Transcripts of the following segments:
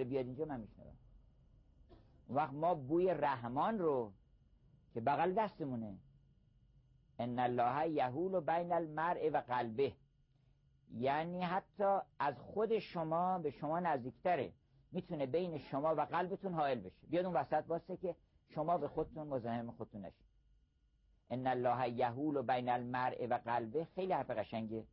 بیاد اینجا من میشنوم. اون وقت ما بوی رحمان رو که بغل دستمونه، ان الله یحول بین المرء و قلبه، یعنی حتی از خود شما به شما نزدیکتره، میتونه بین شما و قلبتون حائل بشه، بیاد اون وسط واسه که شما به خودتون مزاحم خودتون نشید. ان الله یحول بین المرء و قلبه خیلی حرف قشنگه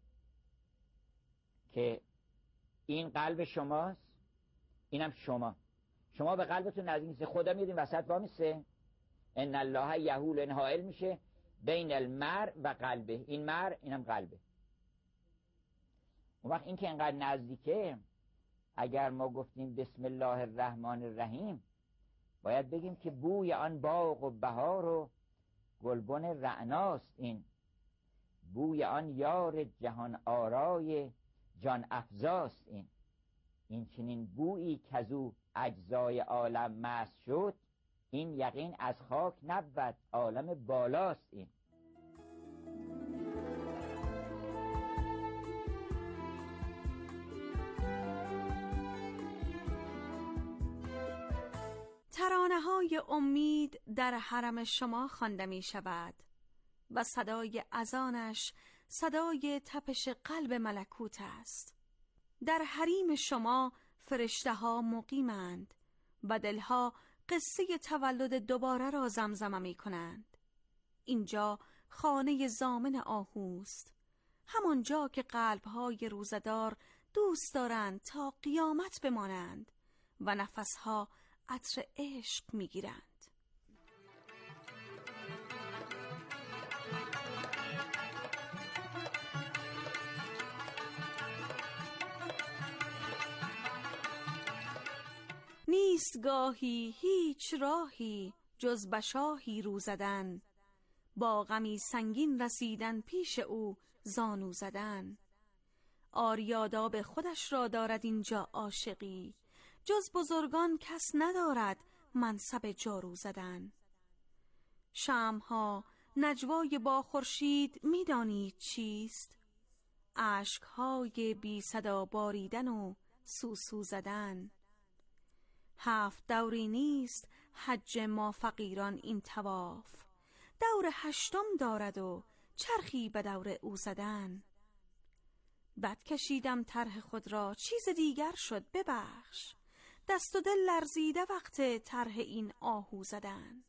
که این قلب شماست، اینم شما به قلبتون نزدیک نیست، خدا میاد این وسط وامیسه. ان الله یحول، این حائل میشه بین المرء و قلبه، این مرء اینم قلبه. اون وقت این که اینقدر نزدیکه، اگر ما گفتیم بسم الله الرحمن الرحیم، باید بگیم که بوی آن باغ و بهار و گلبن رعناست، این بوی آن یار جهان آرای جان افزاست، این چنین بویی کزو اجزای عالم مست شد، این یقین از خاک نبود عالم بالاست. این ترانه‌های امید در حرم شما خوانده می شود و صدای اذانش صدای تپش قلب ملکوت است. در حریم شما فرشته‌ها مقیمند و دلها قصه تولد دوباره را زمزمه می کنند. اینجا خانه ضامن آهوست، همانجا که قلب‌های روزدار دوست دارند تا قیامت بمانند و نفسها عطر عشق میگیرند. نیست گاهی هیچ راهی جز به شاهی رو زدن، با غمی سنگین رسیدن پیش او زانو زدن. آریاداب خودش را دارد اینجا عاشقی، جز بزرگان کس ندارد منصب جارو زدن. شمع‌ها نجوای با خورشید میدانید چیست؟ اشک‌های بی صدا باریدن و سوسو زدن. 7 دوری نیست حج ما فقیران این طواف، دور 8م دارد و چرخی به دور او زدن. بد کشیدم طرح خود را چیز دیگر شد ببخش، دست و دل لرزیده وقت طرح این آهو زدن.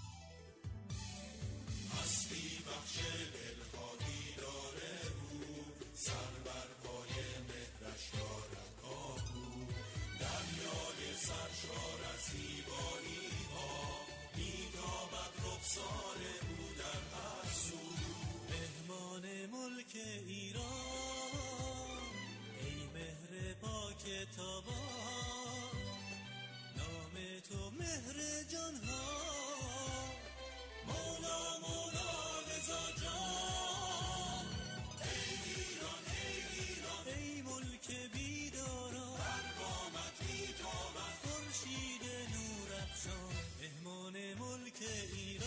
هستی بخش دلها دیداره او، سر بر پای مهرش دارد آهو، دریای سرشار از زیبایی ها، میتابد رخسار او در هر سو. مهمان ملک ایران، ای مهر پاک تابان، نام تو مهر جان ها، مولا مولا رضا جان. ای ایران ای ایران، ای ملک بیداران، بر قامت میتابد خورشید نور افشان. مهمان ملک ایران،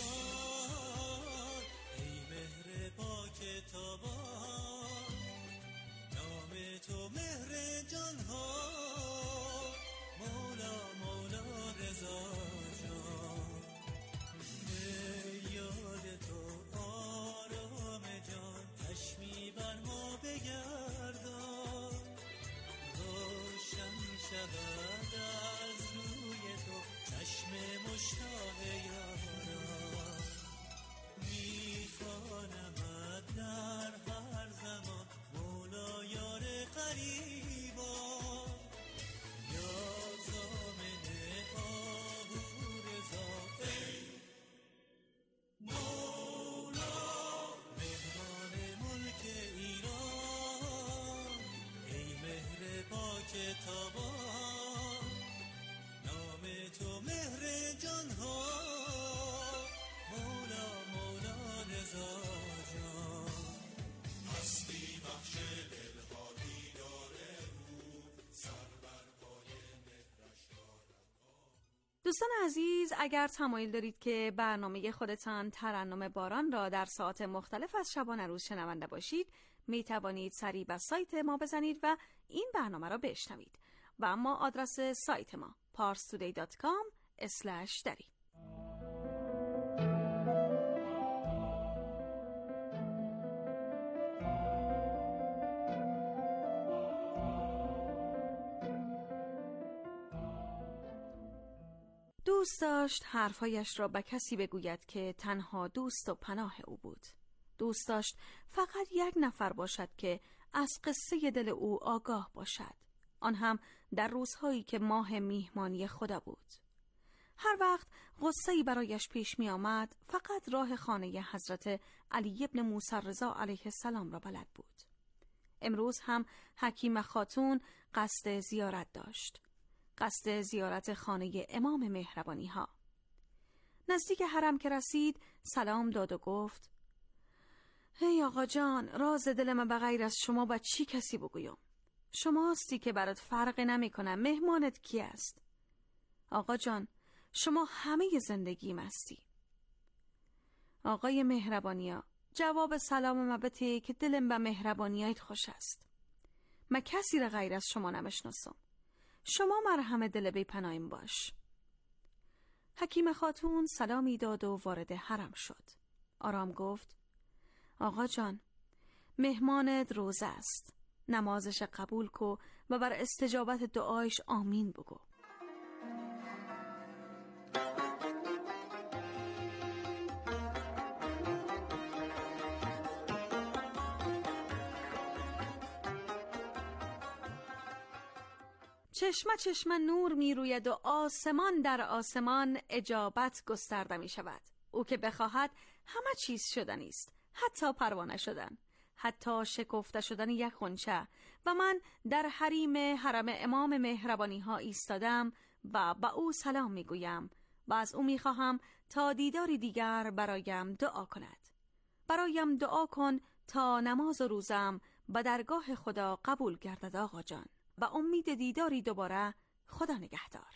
ای مهر پاک تابان، نام تو مهر جان ها، مولا مولا رضا جان. یاد تو آرام جان، چشمی بر ما بگردان، روشن شود از روی تو چشم مشتاق یاران. میخوانمت در هر زمان مولا یار قریبا، یا ضامن آهو رضا ای مولا. مهمان ملک ایران، ای مهر پاک تابان، نام تو مهر جان ها، مولا مولا رضا جان. هستی بخش دلها دیداره او، سر بر پای مهرش دارد. دوستان عزیز، اگر تمایل دارید که برنامه خودتان ترنم باران را در ساعات مختلف از شبانه روز شنونده باشید، می توانید سریع به سایت ما بزنید و این برنامه را بشنوید. و اما آدرس سایت ما parstoday.com/dari. دوست داشت حرفایش را به کسی بگوید که تنها دوست و پناه او بود. دوست داشت فقط یک نفر باشد که از قصه دل او آگاه باشد، آن هم در روزهایی که ماه میهمانی خدا بود. هر وقت غصه‌ای برایش پیش می آمد فقط راه خانه حضرت علی ابن موسی رضا علیه السلام را بلد بود. امروز هم حکیم خاتون قصد زیارت داشت، قصد زیارت خانه امام مهربانی ها. نزدیک حرم که رسید سلام داد و گفت: هی آقا جان، راز دل من به غیر از شما با چی کسی بگویم؟ شماستی که برات فرق نمی کنم مهمانت کی است؟ آقا جان، شما همه زندگیم هستی. آقای مهربانیا، جواب سلام من بده که دلم به مهربانیایت خوش است. من کسی را غیر از شما نمشناسم. شما مرهم دل بی پناهیم باش. حکیم خاتون سلامی داد و وارد حرم شد. آرام گفت: آقا جان، مهمانت روزه است. نمازش قبول کو و بر استجابت دعایش آمین بگو. چشمه نور می روید و آسمان در آسمان اجابت گسترده می شود. او که بخواهد همه چیز شدنی است، حتی پروانه شدن، حتی شکفته شدن یک غنچه. و من در حرم امام مهربانی ها ایستادم و با او سلام می گویم و از او می خواهم تا دیداری دیگر برایم دعا کند. برایم دعا کن تا نماز و روزم به درگاه خدا قبول گردد آقا جان. و امید دیداری دوباره. خدا نگهدار.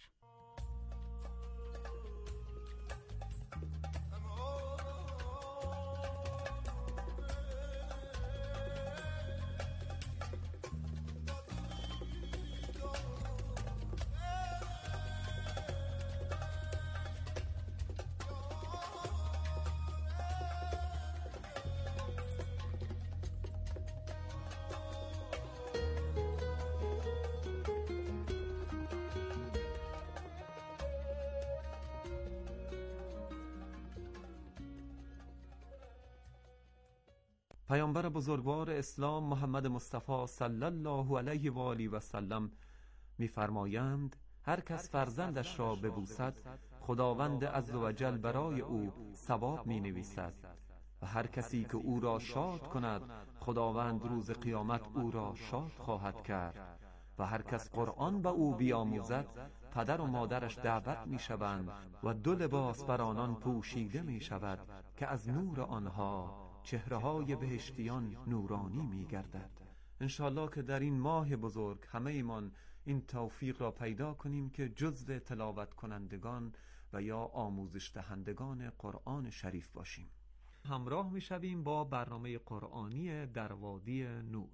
پیامبر بزرگوار اسلام محمد مصطفی صلی الله علیه و آله و سلم می‌فرمایند: هر کس فرزندش را ببوسد خداوند عزوجل برای او ثواب می‌نویسد و هر کسی که او را شاد کند خداوند روز قیامت او را شاد خواهد کرد و هر کس قرآن به او بیاموزد پدر و مادرش دعوت می‌شوند و دو لباس بر آنان پوشیده می‌شود که از نور آنها چهره‌های بهشتیان نورانی می‌گردد. انشالله که در این ماه بزرگ همه ایمان این توفیق را پیدا کنیم که جزو تلاوت کنندگان و یا آموزش دهندگان قرآن شریف باشیم. همراه می‌شویم با برنامه قرآنی در وادی نور.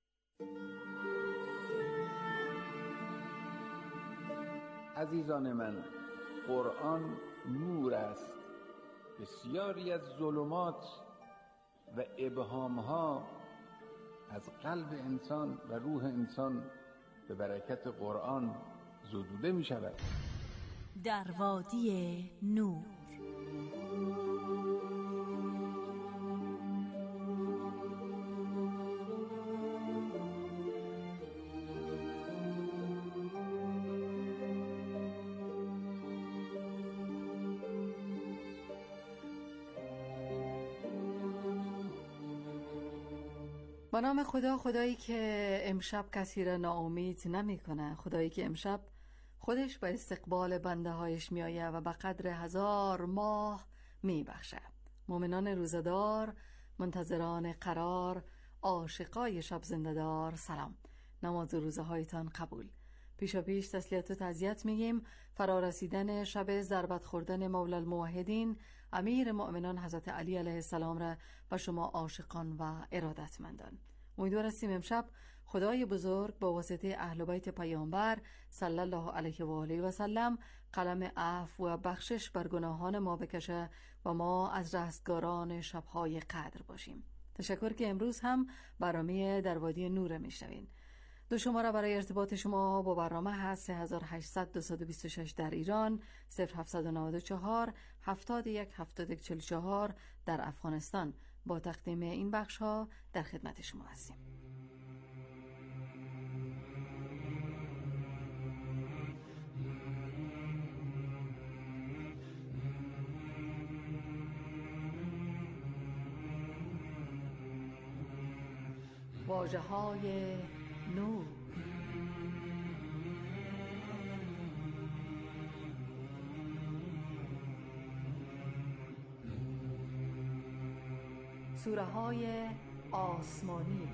عزیزان من، قرآن نور است. بسیاری از ظلمات و ابهامها از قلب انسان و روح انسان به برکت قرآن زدوده می شود. در وادی نور. با نام خدا، خدایی که امشب کسی را ناامید نمی کنه، خدایی که امشب خودش به استقبال بنده هایش می آید و به قدر 1000 ماه می بخشه. مؤمنان روزدار، منتظران قرار، عاشقای شب زنده‌دار، سلام. نماز و روزه هایتان قبول. پیشا پیش تسلیت و تعزیت میگیم فرارسیدن شب ضربت خوردن مولا الموحدین امیر مؤمنان حضرت علی علیه السلام را به شما عاشقان و ارادتمندان. امیدوار هستیم امشب خدای بزرگ با واسطه اهل بیت پیامبر صلی الله علیه و آله و سلم قلم عفو و بخشش بر گناهان ما بکشه و ما از رستگاران شبهای قدر باشیم. تشکر که امروز هم برنامه در وادی نور میشنوین. دو شماره برای ارتباط شما با برنامه هست 3800 226 در ایران، 0794 71 7144 در افغانستان. با تقدیم این بخش ها در خدمت شما هستیم. واژه‌های نور. سوره‌های آسمانی.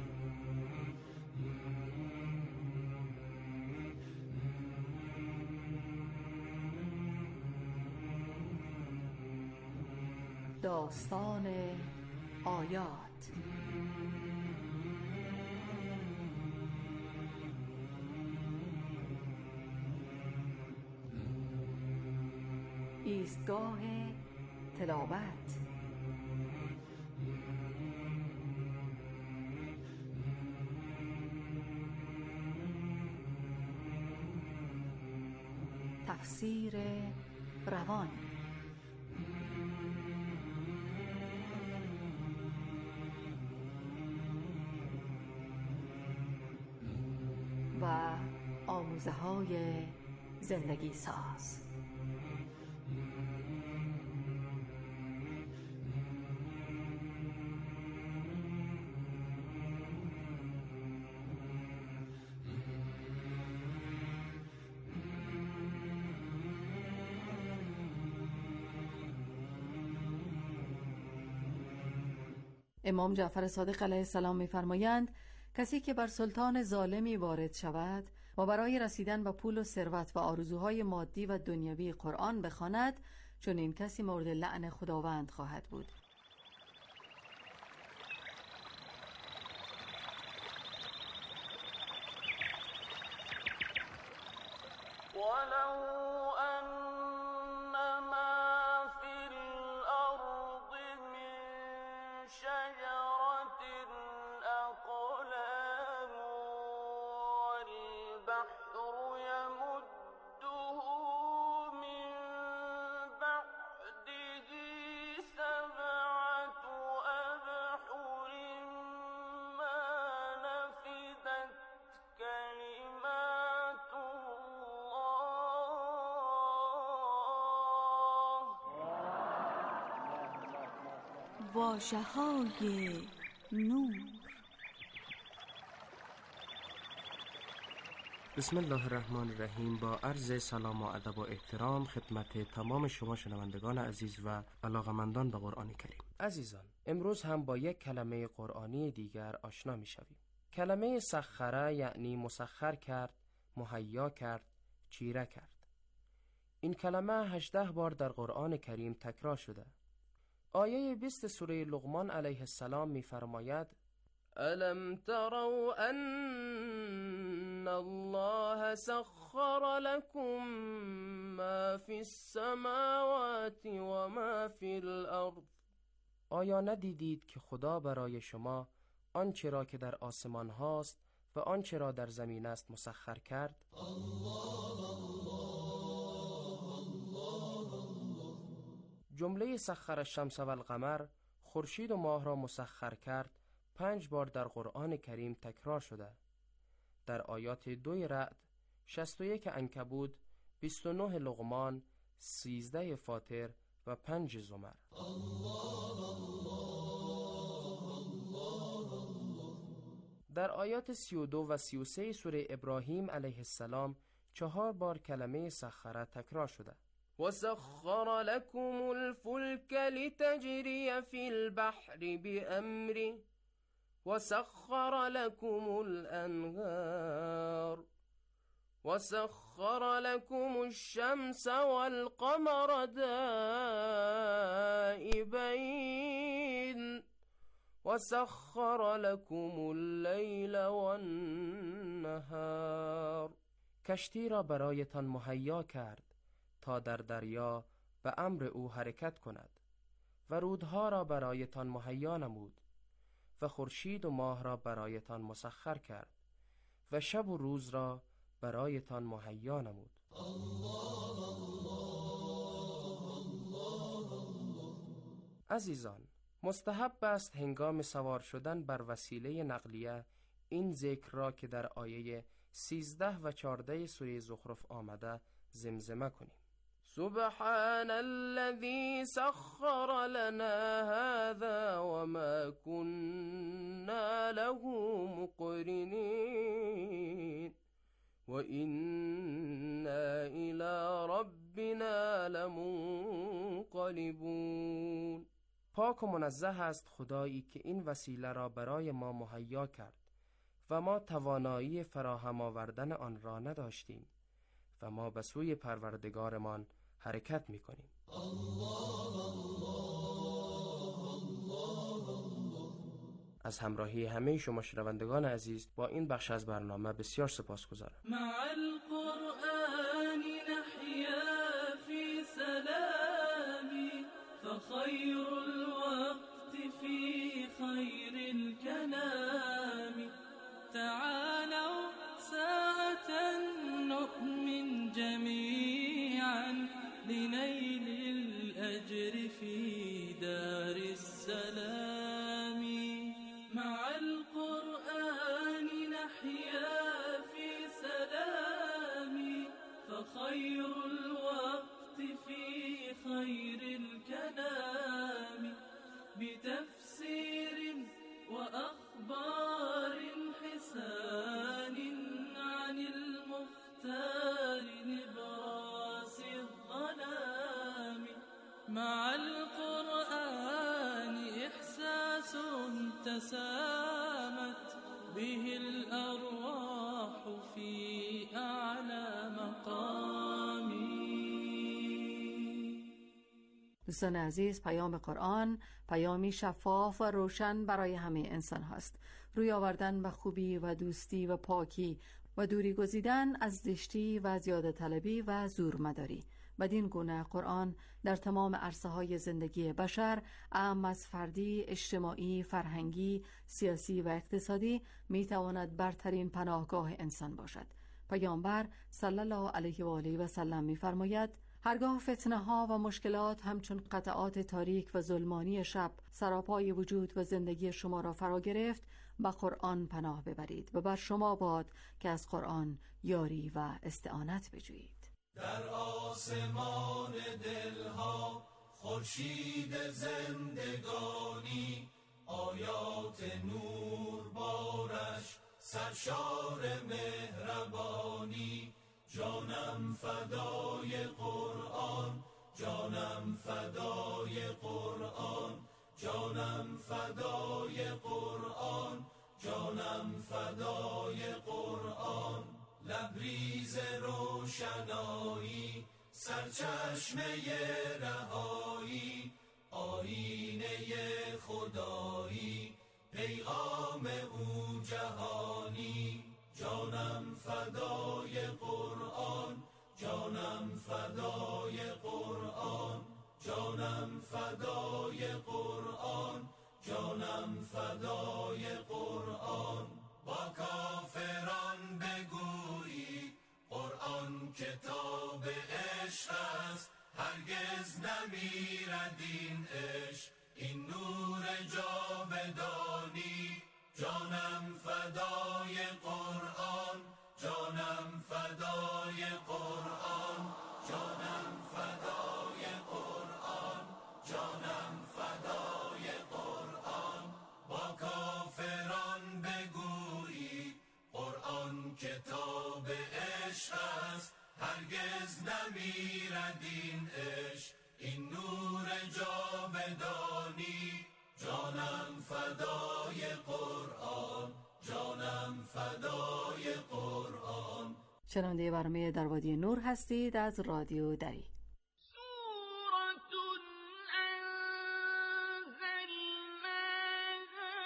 داستان آیات. ایستگاه تلاوت. تفسیر روان. و آموزه‌های زندگی ساز. امام جعفر صادق علیه السلام می‌فرمایند کسی که بر سلطان ظالمی وارد شود و برای رسیدن به پول و ثروت و آرزوهای مادی و دنیوی قرآن بخواند، چون این کسی مورد لعن خداوند خواهد بود. واژه‌های نور. بسم الله الرحمن الرحیم. با عرض سلام و ادب و احترام خدمت تمام شما شنوندگان عزیز و علاقمندان به قرآن کریم. عزیزان، امروز هم با یک کلمه قرآنی دیگر آشنا می شویم. کلمه سخره یعنی مسخر کرد، مهیا کرد، چیره کرد. این کلمه 18 بار در قرآن کریم تکرار شده. آیه 20 سوره لقمان علیه السلام می فرماید: الم تروا ان الله سخر لكم ما فی السماوات و ما فی الارض. آیا ندیدید که خدا برای شما آنچه را که در آسمان هاست و آنچه را در زمین است مسخر کرد؟ جمله سخر الشمس و القمر، خورشید و ماه را مسخر کرد، 5 بار در قرآن کریم تکرار شده. در آیات 2 رعد، 61 عنکبوت، 29 لقمان، 13 فاطر و 5 زمر. در آیات 32 و 33 سوره ابراهیم علیه السلام 4 بار کلمه سخره تکرار شده. وسخر لكم الفلك لتجري في البحر بأمره وسخر لكم الأنهار وسخر لكم الشمس والقمر دائبين و سخر لکم اللیل و النهار. کشتی را برایتان مهیا کرد تا در دریا به امر او حرکت کند و رودها را برایتان مهیا نمود و خورشید و ماه را برایتان مسخر کرد و شب و روز را برایتان مهیا نمود. عزیزان، مستحب است هنگام سوار شدن بر وسیله نقلیه این ذکر را که در آیه 13 و 14 سوره زخرف آمده زمزمه کنیم. سبحان الذي سخر لنا هذا وما كنا له مقرنين وإنا إلى ربنا لمنقلبون. پاک و منزه است خدایی که این وسیله را برای ما مهیا کرد و ما توانایی فراهم آوردن آن را نداشتیم و ما به سوی پروردگارمان حرکت می‌کنیم. از همراهی همه شما شنوندگان عزیز با این بخش از برنامه بسیار سپاسگزارم. مع القرآن نحيا في سلام فخير الوقت في خير الكلام تعالوا ساعة نؤمن جميعا لنيل الأجر في دار السلام. مع القرآن نحيا في سلام فخير الوقت في خير الكلام بتفسير وأخبار حسان عن المختار نبراس الظلام. مع القرآن إحساس تسامت به الأرواح في أعلى مقام. دوستان عزیز، پیام قرآن پیامی شفاف و روشن برای همه انسان هست. روی آوردن به خوبی و دوستی و پاکی و دوری گزیدن از زشتی و زیاده طلبی و زورمداری. بدین گونه قرآن در تمام عرصه‌های زندگی بشر، اعم از فردی، اجتماعی، فرهنگی، سیاسی و اقتصادی، میتواند برترین پناهگاه انسان باشد. پیامبر صلی الله علیه و آله و سلم می‌فرماید: هرگاه فتنه ها و مشکلات همچون قطعات تاریک و ظلمانی شب سراپای وجود و زندگی شما را فرا گرفت، به قرآن پناه ببرید و بر شما باد که از قرآن یاری و استعانت بجویید. در آسمان دلها خورشید زندگانی آیات نور بارش سرشار مهربانی. جانم فدای قرآن، جانم فدای قرآن، جانم فدای قرآن، جانم فدای قرآن. لبریز روشنایی، سرچشمه رهایی، آیینه خدایی، پیغام او جهانی. جانم فدای قرآن، جانم فدای قرآن، جانم فدای قرآن، جانم فدای قرآن. با کافران بگویی قرآن کتاب عشق است، هرگز نمیرد این عشق، این نور جاودانی. جانم فدای قرآن، جانم فدای قرآن، جانم فدای قرآن، جانم فدای قرآن. با کافران بگویی قرآن کتاب عشق است، هرگز نمیرد این عشق، این نور جاودانی. جانم فدای قرآن، جانم فدای قرآن. شنونده برنامه در وادی نور هستید از رادیو دری. سورة أنزلناها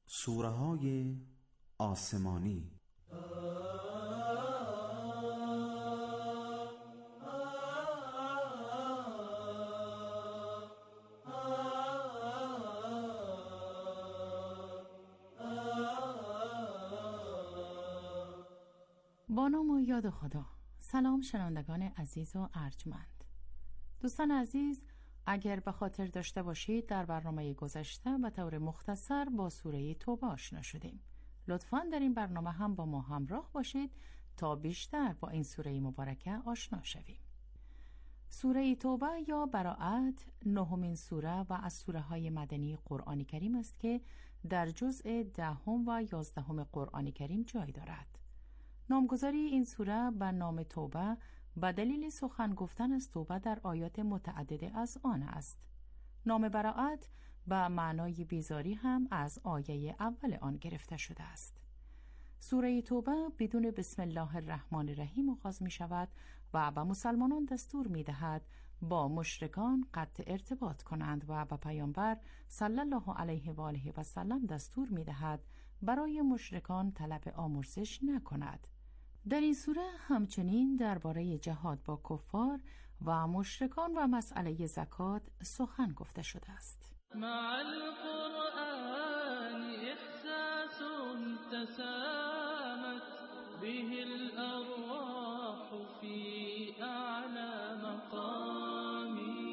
سوره‌های آسمانی. با نام و یاد خدا. سلام شنوندگان عزیز و ارجمند. دوستان عزیز، اگر به خاطر داشته باشید در برنامه گذشته به طور مختصر با سوره توبه آشنا شدیم. لطفاً در این برنامه هم با ما همراه باشید تا بیشتر با این سوره مبارکه آشنا شویم. سوره توبه یا براءت نهمین سوره و از سوره های مدنی قرآن کریم است که در جزء 10 و 11 قرآن کریم جای دارد. نامگذاری این سوره به نام توبه به دلیل سخن گفتن از توبه در آیات متعدده از آن است. نام براءت به معنای بیزاری هم از آیه اول آن گرفته شده است. سوره توبه بدون بسم الله الرحمن الرحیم آغاز می شود و به مسلمانان دستور می دهد با مشرکان قطع ارتباط کنند و به پیامبر صلی الله علیه و آله و سلم دستور می دهد برای مشرکان طلب آمرزش نکند. در این سوره همچنین درباره جهاد با کفار و مشرکان و مسئله زکات سخن گفته شده است. مع القرآن احساس تسامت به الارواح فی اعلی مقامی.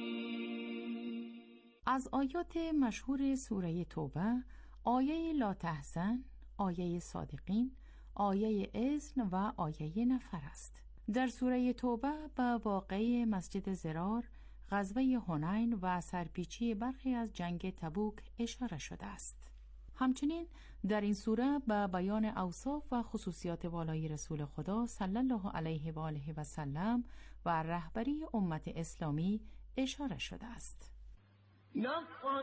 از آیات مشهور سوره توبه آیه لا تحزن، آیه صادقین، آیه اذن و آیه نفر است. در سوره توبه به واقعه مسجد ضرار، غزوه حنین و سرپیچی برخی از جنگ تبوک اشاره شده است. همچنین در این سوره به بیان اوصاف و خصوصیات والای رسول خدا صلی الله علیه و آله و سلم و رهبری امت اسلامی اشاره شده است. لقد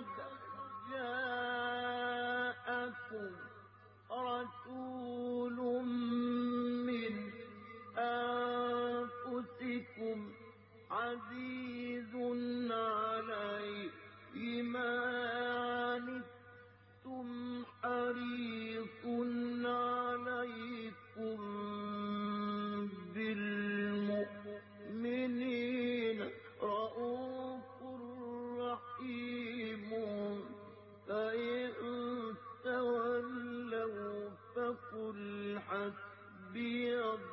جاءكم رسول من أنفسكم عزيز عليه ما عنتم حريص عليكم بالمؤمنين رؤوف رحيم فإن تولوا فقل حسبي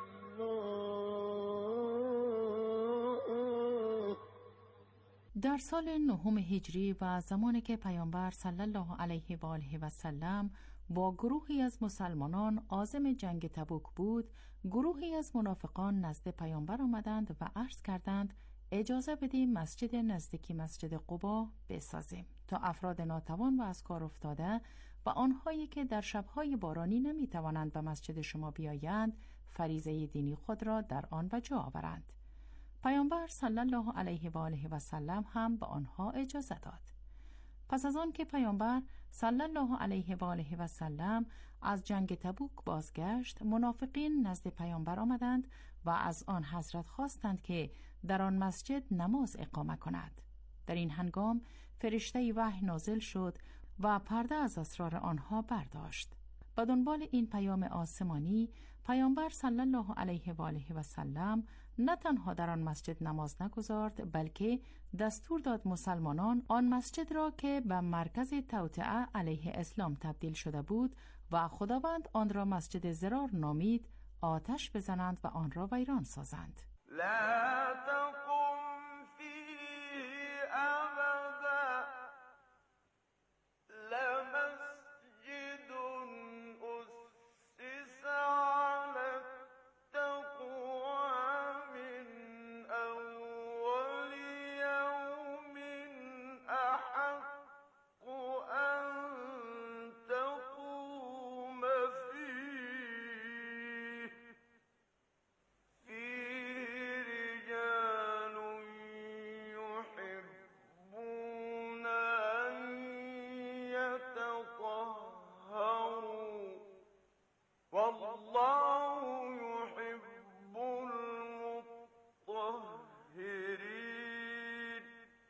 الله. در سال 9 هجری و زمانی که پیامبر صلی الله علیه و آله و سلم با گروهی از مسلمانان عازم جنگ تبوک بود، گروهی از منافقان نزد پیامبر آمدند و عرض کردند اجازه بدیم مسجد نزدیکی مسجد قبا بسازیم تا افراد ناتوان و از کار افتاده و آنهایی که در شبهای بارانی نمیتوانند به مسجد شما بیایند فریضه دینی خود را در آن به جا آورند. پیامبر صلی الله علیه و آله و سلم هم به آنها اجازه داد. پس از آن که پیامبر صلی الله علیه و آله و سلم از جنگ تبوک بازگشت، منافقین نزد پیامبر آمدند و از آن حضرت خواستند که در آن مسجد نماز اقامه کند. در این هنگام فرشته وحی نازل شد و پرده از اسرار آنها برداشت. به دنبال این پیام آسمانی، پیامبر صلی الله علیه و آله و سلم نه تنها در آن مسجد نماز نگذارد، بلکه دستور داد مسلمانان آن مسجد را که به مرکز توطئه علیه اسلام تبدیل شده بود و خداوند آن را مسجد ضرار نامید، آتش بزنند و آن را ویران سازند. لا تقم فيه أبدا لمسجد أسس على التقوى من أول يوم أحق أن تقوم فيه فيه رجال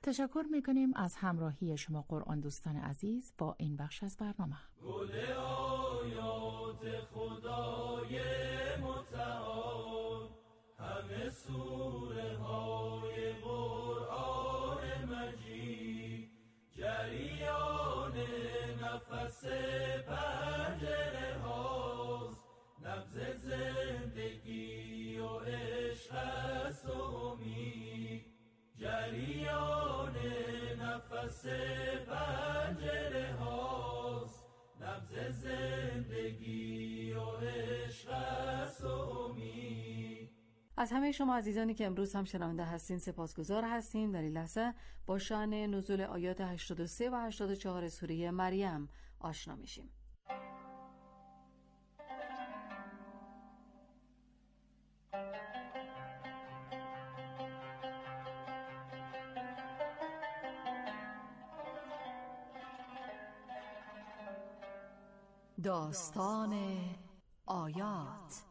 تشکر میکنیم از همراهی شما قرآن دوستان عزیز با این بخش از برنامه. گل آیات خدای متعال، همه سوره های قرآن مجید، جریان نفس پنجره هاست، نبض زندگی و عشق است و امید، جریان نفس پنجره هاست، نبض زندگی و عشق است و امید. از همه شما عزیزانی که امروز هم شنونده هستین سپاسگزار هستیم. در این لحظه با شأن نزول آیات 83 و 84 سوره مریم آشنا میشیم. داستان آیات.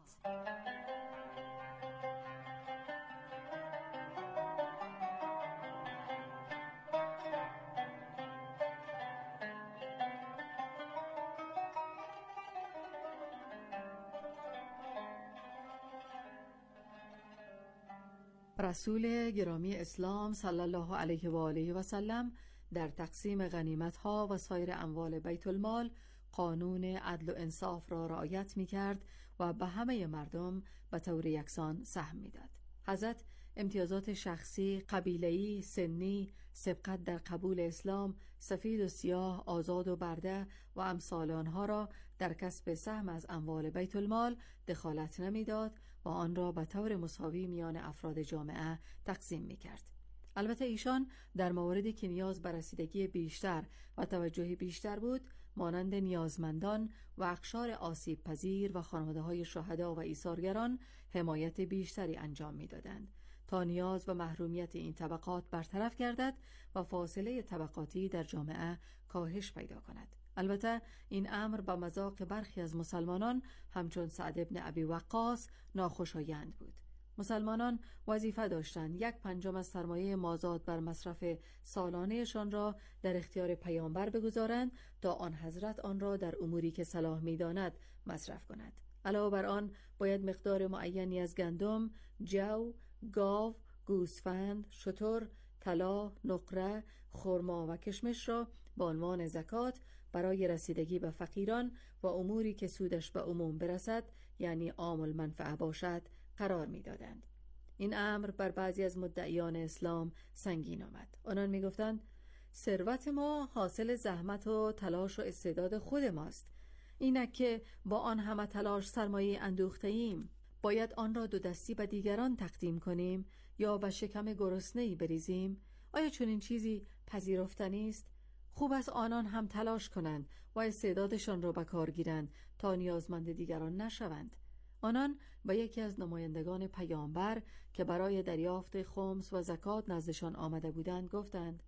رسول گرامی اسلام صلی الله علیه و آله و سلم در تقسیم غنیمت‌ها و سایر اموال بیت المال قانون عدل و انصاف را رعایت می‌کرد و به همه مردم به طور یکسان سهم می‌داد. حضرت امتیازات شخصی، قبیله‌ای، سنی، سبقت در قبول اسلام، سفید و سیاه، آزاد و برده و امثال آنها را در کسب سهم از اموال بیت المال دخالت نمی‌داد و آن را به طور مساوی میان افراد جامعه تقسیم می‌کرد. البته ایشان در مواردی که نیاز به رسیدگی بیشتر و توجه بیشتر بود، مانند نیازمندان و اقشار آسیب پذیر و خانواده‌های شهدا و ایثارگران، حمایت بیشتری انجام می‌دادند تا نیاز و محرومیت این طبقات برطرف گردد و فاصله طبقاتی در جامعه کاهش پیدا کند. البته این امر به مذاق برخی از مسلمانان همچون سعد بن ابی وقاص ناخوشایند بود. مسلمانان وظیفه داشتند 1/5 از سرمایه مازاد بر مصرف سالانه‌شان را در اختیار پیامبر بگذارند تا آن حضرت آن را در اموری که صلاح می‌داند مصرف کند. علاوه بر آن باید مقدار معینی از گندم، جو، گاو، گوسفند، شتر، طلا، نقره، خرما و کشمش را به عنوان زکات برای رسیدگی به فقیران و اموری که سودش به عموم برسد، یعنی عام المنفعه باشد، قرار می‌دادند. این امر بر بعضی از مدعیان اسلام سنگین آمد. آنان می‌گفتند ثروت ما حاصل زحمت و تلاش و استعداد خود ماست. اینک که با آن همه تلاش سرمایه اندوخته‌ایم، باید آن را دو دستی به دیگران تقدیم کنیم یا به شکم گرسنه‌ای بریزیم؟ آیا چنین چیزی پذیرفتنی است؟ خوب است آنان هم تلاش کنند و استعدادشان را به کار گیرند تا نیازمند دیگران نشوند. آنان به یکی از نمایندگان پیامبر که برای دریافت خمس و زکات نزدشان آمده بودند گفتند: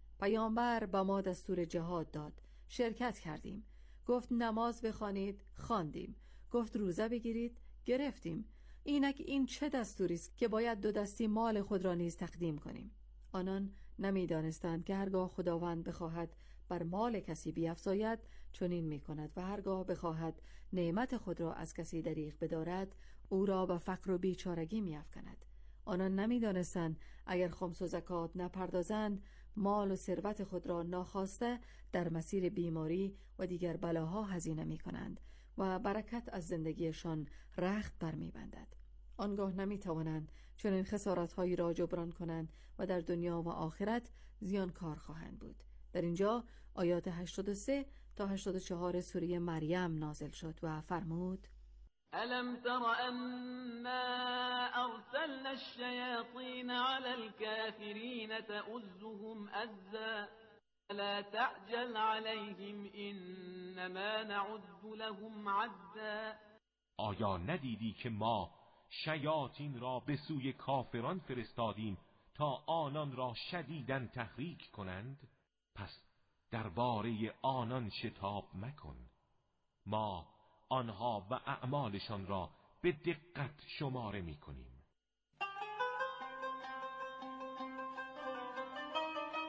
پیامبر به ما دستور جهاد داد، شرکت کردیم. گفت نماز بخوانید، خواندیم. گفت روزه بگیرید، گرفتیم. اینک این چه دستوری است که باید دو دستی مال خود را نیز تقدیم کنیم؟ آنان نمی‌دانستند که هرگاه خداوند بخواهد بر مال کسی بیفزاید چنین می‌کند و هرگاه بخواهد نعمت خود را از کسی دریغ بدارد او را به فقر و بیچارگی می‌افکند. آنان نمی‌دانستند اگر خمس و زکات نپردازند مال و ثروت خود را ناخواسته در مسیر بیماری و دیگر بلاها هزینه می‌کنند و برکت از زندگیشان رخت برمی‌بندد. آنگاه نمی‌توانند چنین خسارت‌هایی را جبران کنند و در دنیا و آخرت زیانکار خواهند بود. در اینجا آیات 83 تا 84 سوره مریم نازل شد و فرمود: ألم تر أنا أرسلنا الشياطين على الكافرين تؤزهم أزا لا تعجل عليهم إنما نعد لهم عدا. آیا ندیدی که ما شیاطین را به سوی کافران فرستادیم تا آنان را شدیداً تحریک کنند؟ پس درباره آنان شتاب مکن، ما آنها و اعمالشان را به دقت شماره می‌کنیم.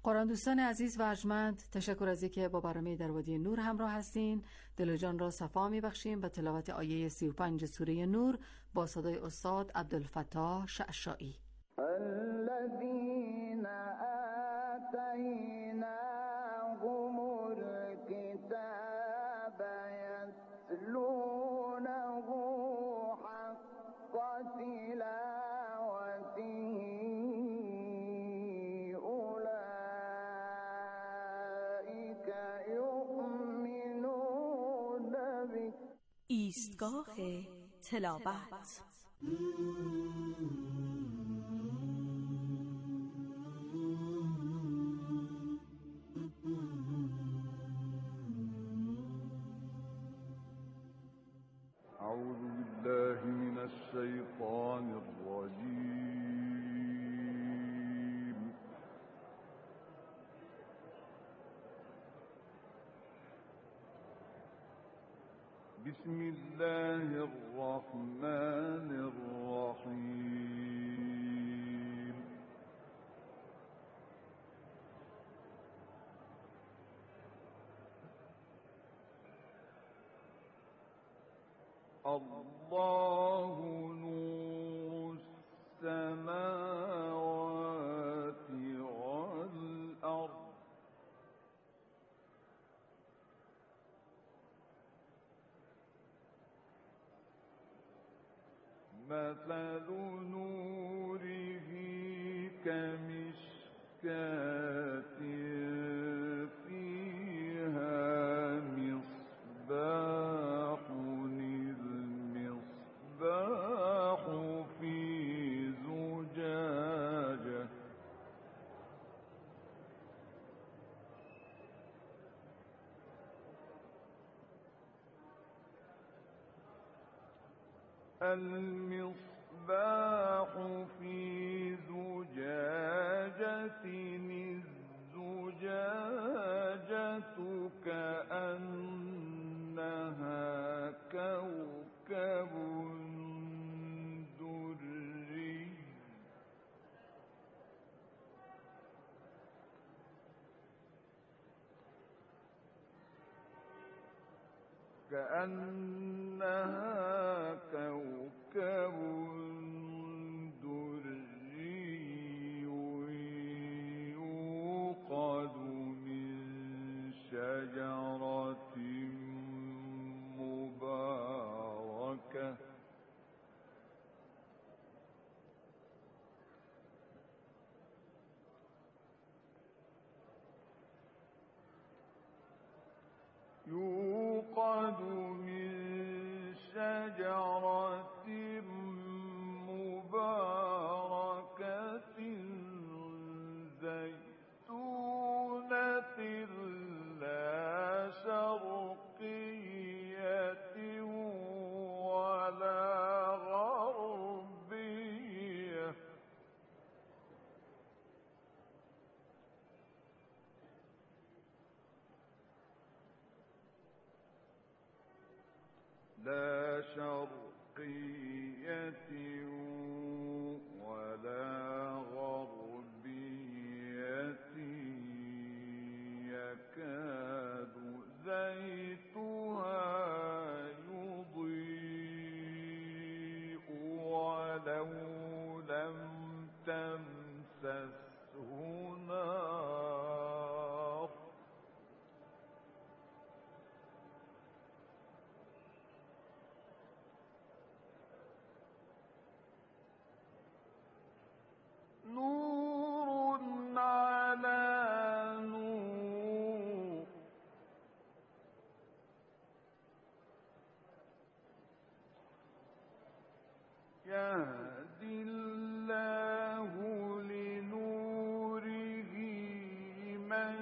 قرآن دوستان عزیز و ارجمند، تشکر از اینکه با برنامه در وادی نور همراه هستین. دل و جان را صفا می‌بخشیم به تلاوت آیه 35 سوره نور با صدای استاد عبدالفتاح شعشاعی. الذين آتيناهم الكتاب يتلونه حق تلاوته أولئك يؤمنون به. ایستگاه تلاوت. أعوذ بالله من الشيطان الرجيم. بسم الله الرحمن الرحيم. الله نور السماوات والأرض. مثل نوره كمشكاة فيها مصباح، المصباح في زجاجة، المصباح في زجاجة، الزجاجة كأنها كوكب دري، كأنها كوكب دري يوقد من شجرة مباركة زيتونة لا شرقية ولا غربية، لا شرقية ولا غربية، يكاد زيتها يضيء ولو لم تمسسه نار، نور على نور، يهدي الله لنوره من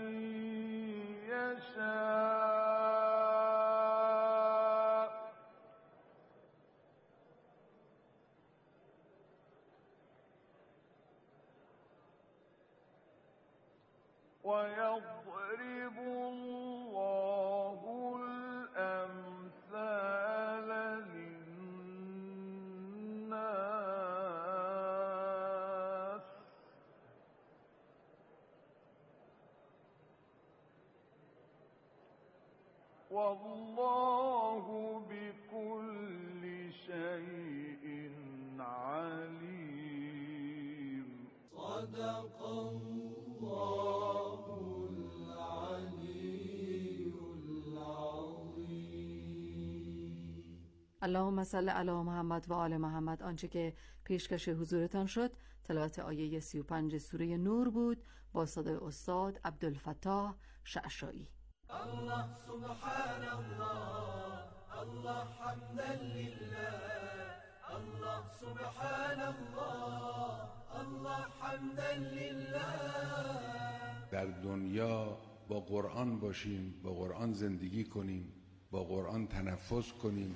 يشاء، ويضرب الله الأمثال للناس، والله بكل شيء عليم. صدق الله العلي العظيم. اللهم صل علی محمد و آل محمد. آنچه که پیشکش حضورتان شد تلاوت آیه 35 سوره نور بود با صدای استاد عبدالفتاح شعشایی. الله سبحان الله، الله حمدا لله، الله سبحان الله، الله حمدا لله. در دنیا با قرآن باشیم، با قرآن زندگی کنیم، با قرآن تنفس کنیم.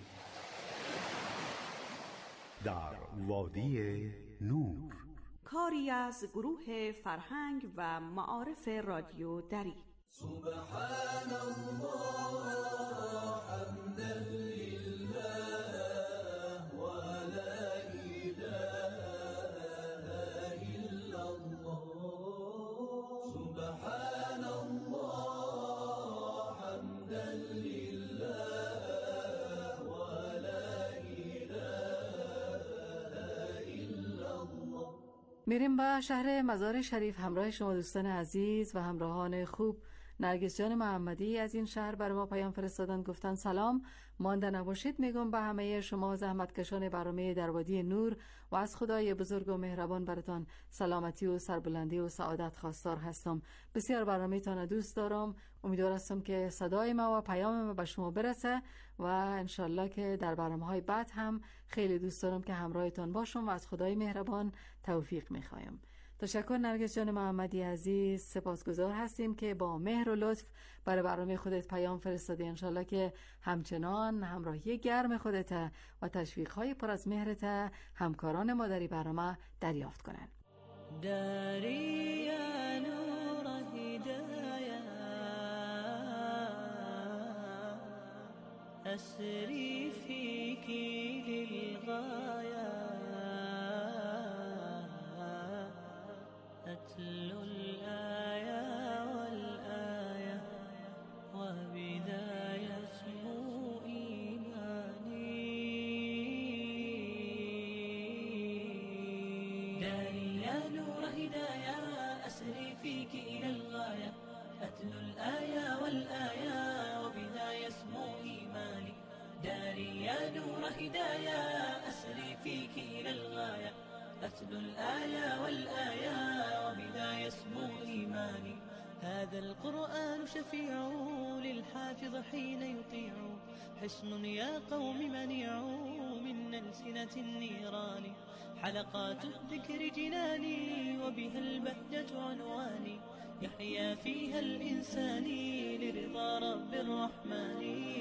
در وادی نور، کاری از گروه فرهنگ و معارف رادیو دری. سبحان الله حمدا لله و لا اله الا الله. سبحان الله حمدا لله و لا اله الا الله. میریم با شهر مزار شریف همراه شما دوستان عزیز و همراهان خوب. نرگس جان محمدی از این شهر برای ما پیام فرستادن، گفتن سلام، مانده نباشید. میگم به همه شما زحمتکشان برنامه در وادی نور و از خدای بزرگ و مهربان براتان سلامتی و سربلندی و سعادت خواستار هستم. بسیار برنامه‌تان دوست دارم. امیدوارم که صدای ما و پیام ما به شما برسه و انشالله که در برنامه‌های بعد هم خیلی دوست دارم که همراهتان باشم و از خدای مهربان توفیق می‌خوایم. تشکر نرگس جان محمدی عزیز، سپاسگزار هستیم که با مهر و لطف برای برنامه خودت پیام فرستادی. انشالله که همچنان همراهی گرم خودت و تشویق‌های پر از مهرت همکاران ما در برنامه دریافت کنن. داری یا نور هدایه اسری فیک للغایه أتلو الآية والآية وبداية اسمو إيماني داري يا نور هداية أسري فيك إلى الغاية أتلو الآية والآية وبداية اسمو إيماني داري يا نور هداية أسري فيك إلى الغاية أتلو الآية والآية وبذا يسمو إيماني هذا القرآن شفيع للحافظ حين يطيع حصن يا قوم منيع من ألسنة النيران حلقات الذكر جناني وبها البهجة عنواني يحيا فيها الإنسان لرضا رب الرحمن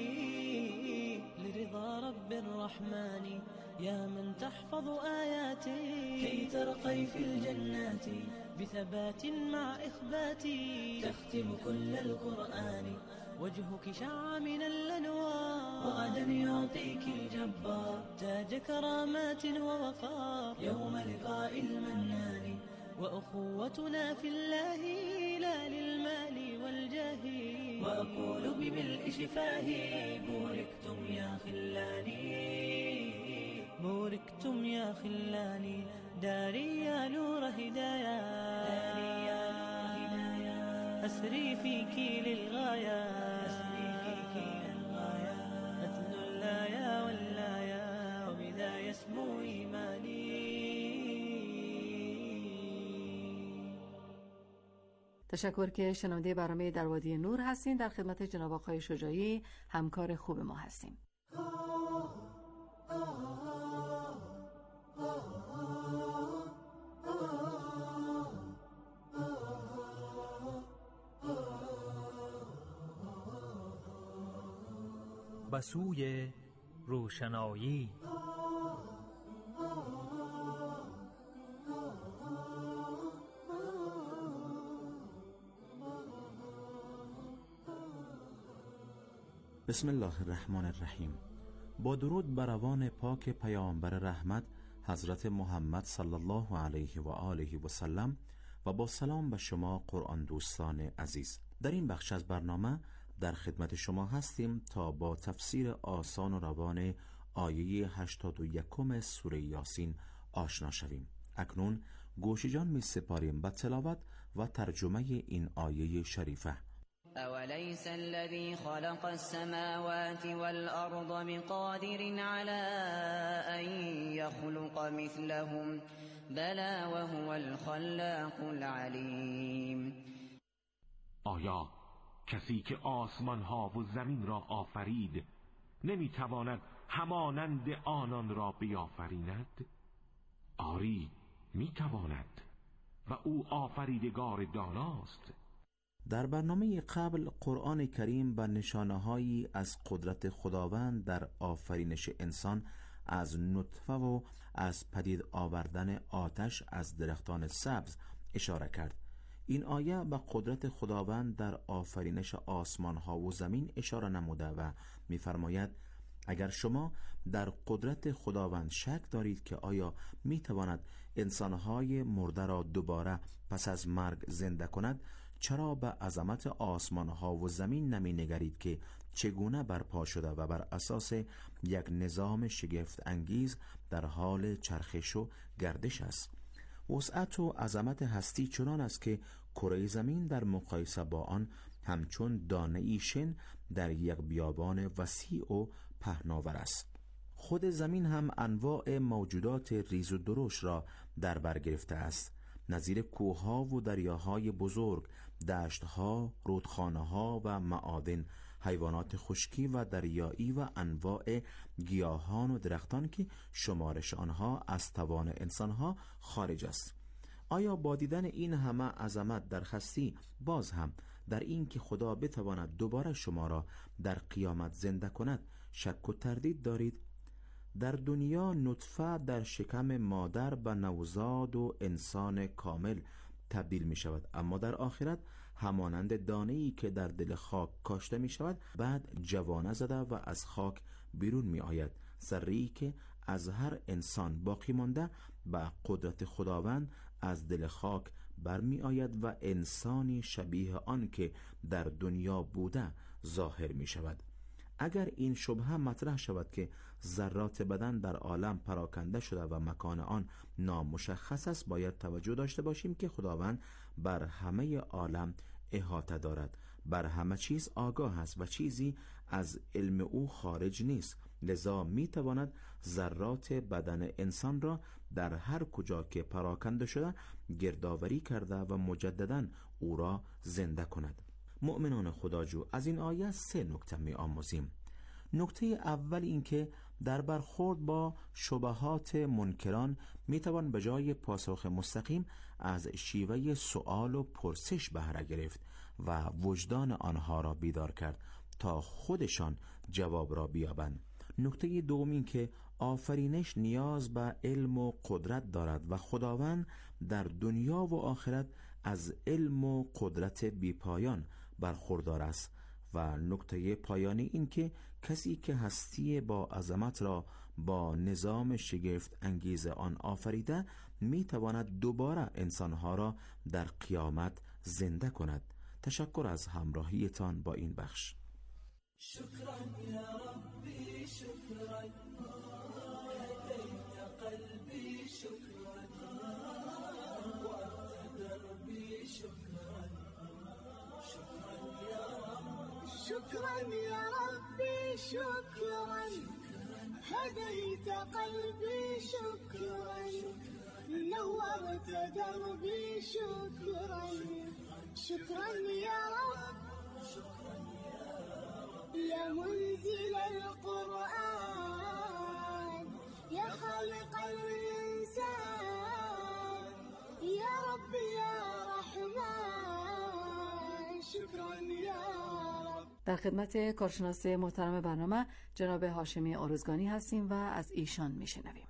لرضا رب الرحمن يا من تحفظ آياتي كي ترقي في الجنات بثبات مع إخباتي تختم كل القرآن وجهك شع من الأنوار وغدا يعطيك الجبار تاج كرامات ووقار يوم لقاء المنان وأخوتنا في الله لا للمال والجاه وأقول بملء شفاهي بوركتم يا خلاني بوركتم يا خلاني داري يا نور هدايا داري يا نور هدايا أسري فيك للغاية أسري فيك للغاية أتلو الآية والآية وبذا يسمو إيماني. تشکر که شنونده برنامه در وادی نور هستین. در خدمت جناب آقای شجاعی همکار خوب ما هستیم. به سوی روشنایی بسم الله الرحمن الرحیم. با درود بر روان پاک پیامبر رحمت حضرت محمد صلی الله علیه و آله و سلم و با سلام به شما قرآن دوستان عزیز. در این بخش از برنامه در خدمت شما هستیم تا با تفسیر آسان و روان آیه 81 سوره یاسین آشنا شویم. اکنون گوش جان می سپاریم به تلاوت و ترجمه این آیه شریفه. أوليس الذي خلق السماوات والأرض بقادر على أن يخلق مثلهم بلى وهو الخلاق العليم. آیا کسی که آسمان ها و زمین را آفرید نمیتواند همانند آنان را بیافریند؟ آری میتواند و او آفریدگار داناست. در برنامه قبل قرآن کریم به نشانه‌هایی از قدرت خداوند در آفرینش انسان از نطفه و از پدید آوردن آتش از درختان سبز اشاره کرد. این آیه به قدرت خداوند در آفرینش آسمان ها و زمین اشاره نموده و می‌فرماید اگر شما در قدرت خداوند شک دارید که آیا می‌تواند انسان‌های مرده را دوباره پس از مرگ زنده کند، چرا به عظمت آسمان ها و زمین نمی نگرید که چگونه برپا شده و بر اساس یک نظام شگفت انگیز در حال چرخش و گردش است. وسعت و عظمت هستی چنان است که کره زمین در مقایسه با آن همچون دانه‌ای شن در یک بیابان وسیع و پهناور است. خود زمین هم انواع موجودات ریز و درشت را در بر گرفته است، نظیر کوه‌ها و دریاهای بزرگ، دشت‌ها، رودخانه‌ها و معادن، حیوانات خشکی و دریایی و انواع گیاهان و درختان که شمارش آنها از توان انسانها خارج است. آیا با دیدن این همه عظمت در هستی باز هم در این که خدا بتواند دوباره شما را در قیامت زنده کند شک و تردید دارید؟ در دنیا نطفه در شکم مادر به نوزاد و انسان کامل تبدیل می شود، اما در آخرت همانند دانه‌ای که در دل خاک کاشته می شود بعد جوانه زده و از خاک بیرون می آید. ذره‌ای که از هر انسان باقی مانده به قدرت خداوند از دل خاک برمی آید و انسانی شبیه آن که در دنیا بوده ظاهر می شود. اگر این شبهه مطرح شود که ذرات بدن در عالم پراکنده شده و مکان آن نامشخص است، باید توجه داشته باشیم که خداوند بر همه عالم احاطه دارد، بر همه چیز آگاه است و چیزی از علم او خارج نیست. لذا می تواند ذرات بدن انسان را در هر کجا که پراکنده شده گردآوری کرده و مجددا او را زنده کند. مؤمنان خداجو، از این آیه 3 نکته می آموزیم. نکته اول این که در برخورد با شبهات منکران می توان به جای پاسخ مستقیم از شیوه سؤال و پرسش بهره گرفت و وجدان آنها را بیدار کرد تا خودشان جواب را بیابند. نکته دوم این که آفرینش نیاز به علم و قدرت دارد و خداوند در دنیا و آخرت از علم و قدرت بیپایان برخوردار است. و نکته پایانی این که کسی که هستی با عظمت را با نظام شگفت انگیز آن آفریده می تواند دوباره انسانها را در قیامت زنده کند. تشکر از همراهیتان با این بخش. شكرا يا ربي شكرا هديت قلبي شكرا وأنت دربي شكرا شكرا يا رب شكرا يا ربي شكرا هديت قلبي شكرا نورت دربي شكرا شكرا يا رب يا منزل القرآن يا خالق الإنسان يا رب يا رحمن شكرا يا رب. در خدمت کارشناس محترم برنامه جناب هاشمی آرزگانی هستیم و از ایشان میشنویم.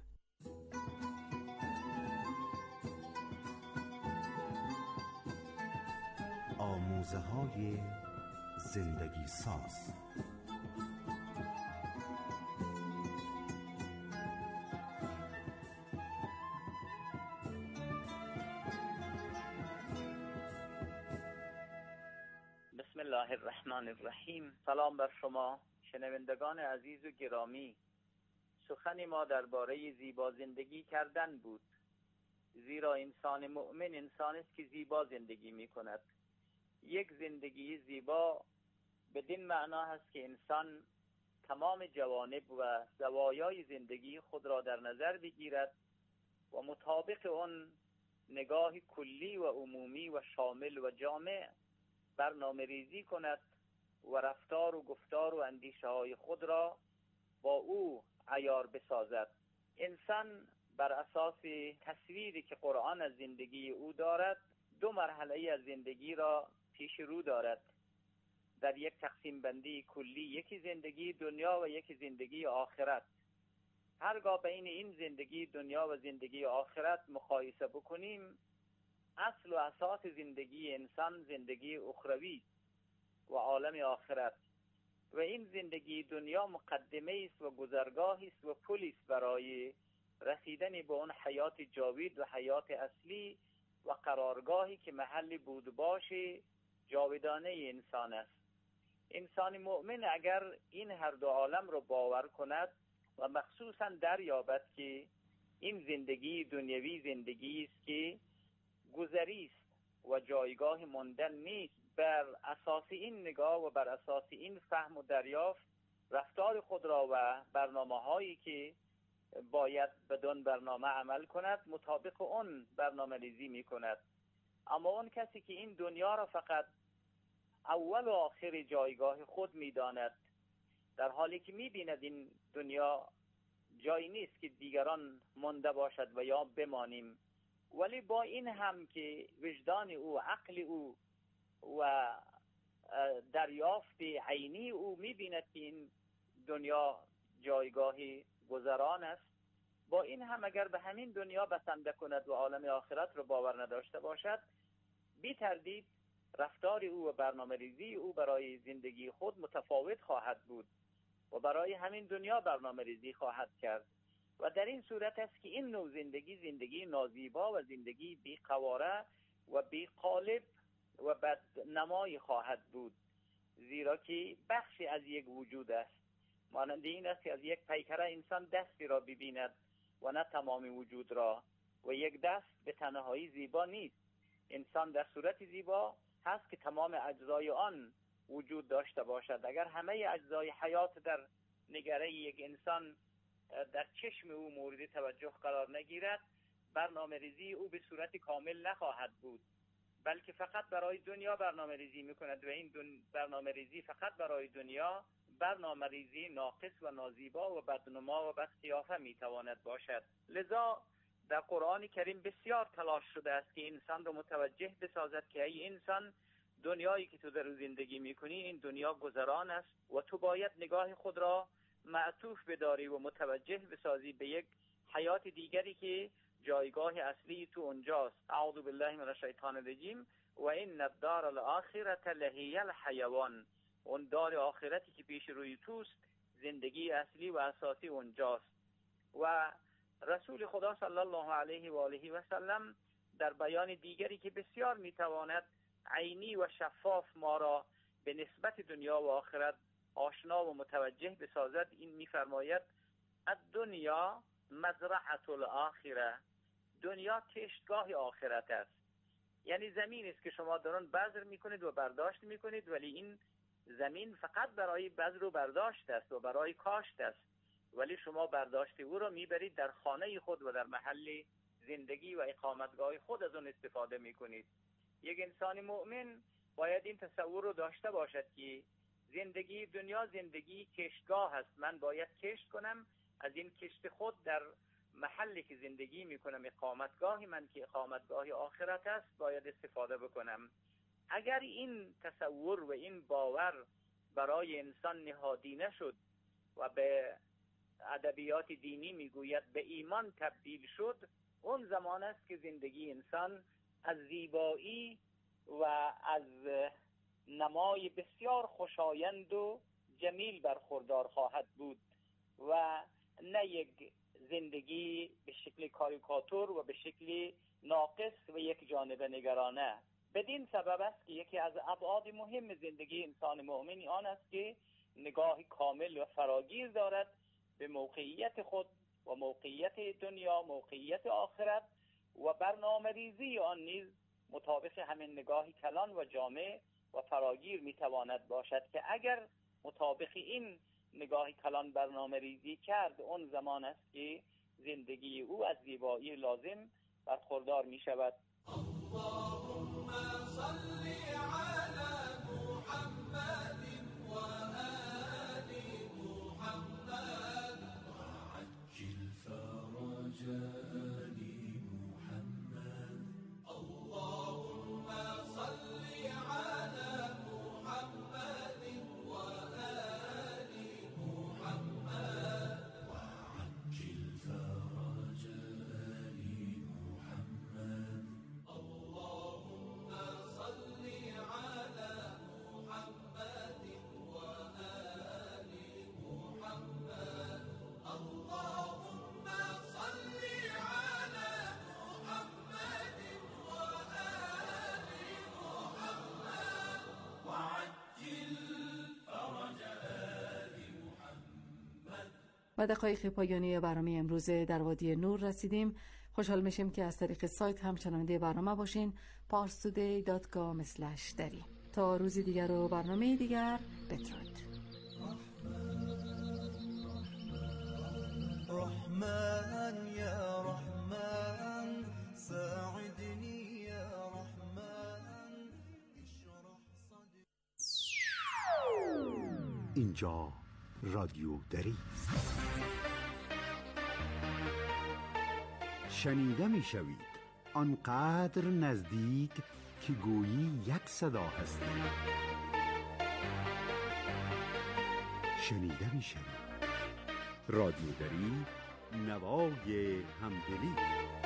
آموزه های زندگی ساز. بسم الله الرحمن الرحیم. سلام بر شما شنوندگان عزیز و گرامی. سخن ما درباره زیبا زندگی کردن بود، زیرا انسان مؤمن انسان است که زیبا زندگی می کند. یک زندگی زیبا بدین معنا هست که انسان تمام جوانب و زوایای زندگی خود را در نظر بگیرد و مطابق آن نگاه کلی و عمومی و شامل و جامع برنامه ریزی کند و رفتار و گفتار و اندیشه های خود را با او عیار بسازد. انسان بر اساس تصویری که قرآن از زندگی او دارد 2 مرحله از زندگی را پیش رو دارد. در یک تقسیم بندی کلی، یکی زندگی دنیا و یکی زندگی آخرت. هرگاه بین این زندگی دنیا و زندگی آخرت مقایسه بکنیم، اصل و اساس زندگی انسان زندگی اخروی و عالم آخرت و این زندگی دنیا مقدمه است و گذرگاهی است و پلی است برای رسیدن به اون حیات جاوید و حیات اصلی و قرارگاهی که محل بود و باش جاودانه انسان است. انسان مؤمن اگر این هر 2 عالم رو باور کند و مخصوصا دریابد که این زندگی دنیوی زندگی است که گذری است و جایگاه ماندن نیست، بر اساس این نگاه و بر اساس این فهم و دریافت رفتار خود را و برنامه‌هایی که باید بدون برنامه عمل کند مطابق اون برنامه ریزی می کند. اما اون کسی که این دنیا را فقط اول و آخر جایگاه خود می داند، در حالی که می بیند این دنیا جایی نیست که دیگران مانده باشد و یا بمانیم، ولی با این هم که وجدان او، عقل او و دریافت عینی او می بیند که این دنیا جایگاه گذران است، با این هم اگر به همین دنیا بسنده کند و عالم آخرت رو باور نداشته باشد، بی تردید رفتار او و برنامه ریزی او برای زندگی خود متفاوت خواهد بود و برای همین دنیا برنامه ریزی خواهد کرد و در این صورت است که این نوع زندگی نازیبا و زندگی بی قواره و بی قالب و بدنمایی خواهد بود، زیرا که بخشی از یک وجود است. مانند این است که از یک پیکره انسان دستی را ببیند و نه تمام وجود را، و یک دست به تنهایی زیبا نیست. انسان در صورت زیبا هست که تمام اجزای آن وجود داشته باشد. اگر همه اجزای حیات در نگره یک انسان در چشم او مورد توجه قرار نگیرد، برنامه ریزی او به صورت کامل نخواهد بود، بلکه فقط برای دنیا برنامه ریزی میکند و این برنامه ریزی فقط برای دنیا برنامه ریزی ناقص و نازیبا و بدنما و بدقیافه میتواند باشد. لذا در قرآن کریم بسیار تلاش شده است که انسان رو متوجه بسازد که ای انسان، دنیایی که تو در زندگی میکنی این دنیا گذران است و تو باید نگاه خود را معطوف بداری و متوجه بسازی به یک حیات دیگری که جایگاه اصلی تو اونجاست. اعوذ بالله من الشیطان الرجیم. و ان الدار الاخره لهی الحیوان. اون دار آخرتی که پیش روی توست زندگی اصلی و اساسی اونجاست. و رسول خدا صلی الله علیه و آله و سلم در بیان دیگری که بسیار میتواند عینی و شفاف ما را به نسبت دنیا و آخرت آشنا و متوجه بسازد، این میفرماید الدنیا مزرعه الاخره. دنیا کشتگاه آخرت است، یعنی زمین است که شما در آن بذر میکنید و برداشت میکنید، ولی این زمین فقط برای بذر و برداشت است و برای کاشت است، ولی شما برداشت او را میبرید در خانه خود و در محل زندگی و اقامتگاه خود از اون استفاده میکنید. یک انسان مؤمن باید این تصور رو داشته باشد که زندگی دنیا زندگی کشتگاه است. من باید کشت کنم، از این کشت خود در محلی که زندگی میکنم، اقامتگاه من که اقامتگاه آخرت است، باید استفاده بکنم. اگر این تصور و این باور برای انسان نهادی نشد و به ادبیات دینی میگوید به ایمان تبدیل شد، اون زمان است که زندگی انسان از زیبایی و از نمای بسیار خوشایند و جمیل برخوردار خواهد بود و نه یک زندگی به شکل کاریکاتور و به شکل ناقص و یک جانبه نگرانه، بدین سبب است که یکی از ابعاد مهم زندگی انسان مؤمن آن است که نگاهی کامل و فراگیر دارد به موقعیت خود و موقعیت دنیا، موقعیت آخرت و برنامه ریزی آن نیز مطابق همین نگاهی کلان و جامع و فراگیر میتواند باشد که اگر مطابق این نگاهی کلان برنامه ریزی کرد، اون زمان است که زندگی او از زیبایی لازم برخوردار می شود. اللهم صل على محمد و آل محمد وعجل فرج آل محمد. اللهم صل على محمد و آل محمد وعجل فرج آل محمد. اللهم صل على محمد وآل محمد. اللهم صل على محمد وآل محمد وعجل فرج آل محمد. و دقایق پایانی برنامه امروز در وادی نور رسیدیم. خوشحال میشیم که از طریق سایت هم شنونده برنامه باشین. parstoday.com/dari. تا روزی دیگر و برنامه دیگر، بدرود. رحمن یا رحمن ساعدنی یا رحمن اشرح صدری. اینجا رادیو دری است. شنیده می شوید آنقدر نزدیک که گویی یک صدا هستید. شنیده می شوید رادیو دری، نوای همدلی.